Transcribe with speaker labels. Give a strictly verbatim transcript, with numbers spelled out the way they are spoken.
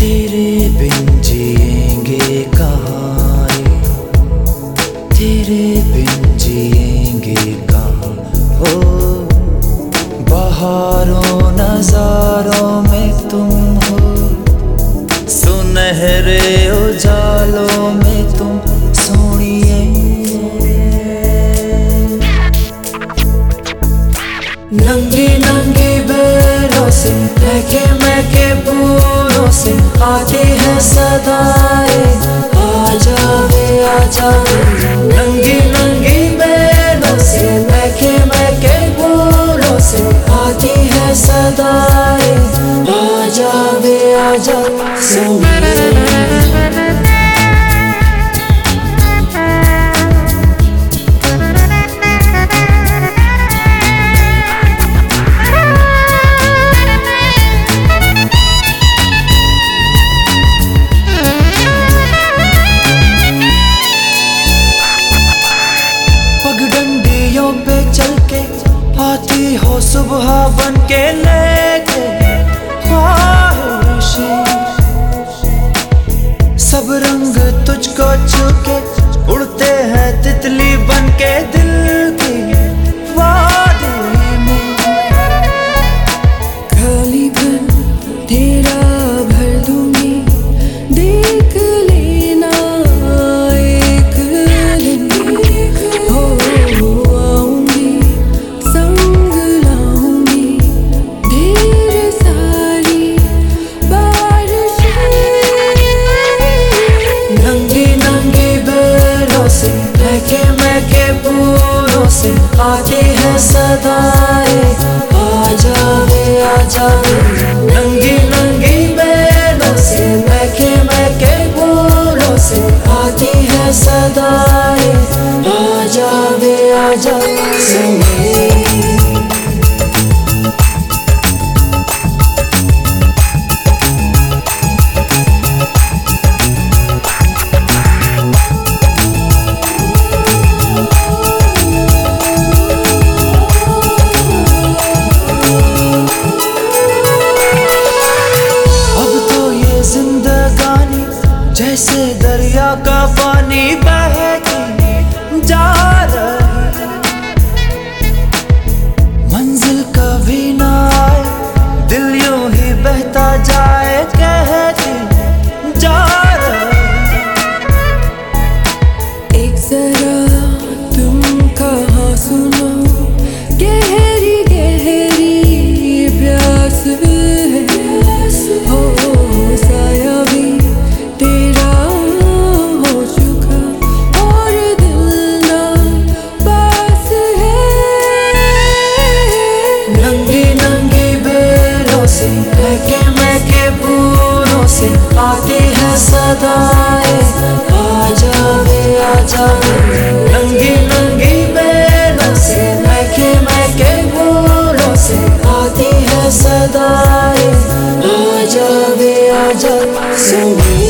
Speaker 1: तेरे बिन जिएंगे कहाँ रे, तेरे बिन जिएंगे कहाँ हो। बहारों नजारों में तुम हो, सुनहरे उजालों में तुम सोनिए। नंगी नंगी बेरों से महके महके फूलों से आती है सदाएं, आ जावे आ जावे। नंगी नंगी बेरों से महके महके फूलों से आती है सदाएं, आ जावे आ जावे सोनिए। पगडंडियों पे चल के आती हो सुबह बन के लेके ख्वाहिशें, सब रंग तुझको छू के उड़ते हैं तितली बन के दिल की वादी में।
Speaker 2: खाली बन तेरा भर दूंगी, देख लेना एक दिन हो आऊंगी, संग लाऊंगी ढेर सारी बारिशें।
Speaker 1: नंगी नंगी बेरों से महके महके फूलों से आती है सदाएं, आ जावे आ जावे। नंगी नंगी बेरों से महके महके फूलों से आती है सदाएं, आ जावे आ जावे सोनिए। जैसे दरिया का पानी बह के जा रही, मंजिल कभी ना आए, दिल यूं ही बहता जाए कहती जा रही।
Speaker 2: एक जरा तुम कहाँ सुनो, गहरी गहरी प्यास है हो, साया भी तेरा हो चुका और दिल ना पास है।
Speaker 1: नंगी नंगी बेरों से महके महके फूलों से आती है सदाएं, आ जावे आ जावे। नंगी नंगी बेरों से महके महके फूलों से आती है सदाएं, आ जावे आ जावे सोनिए।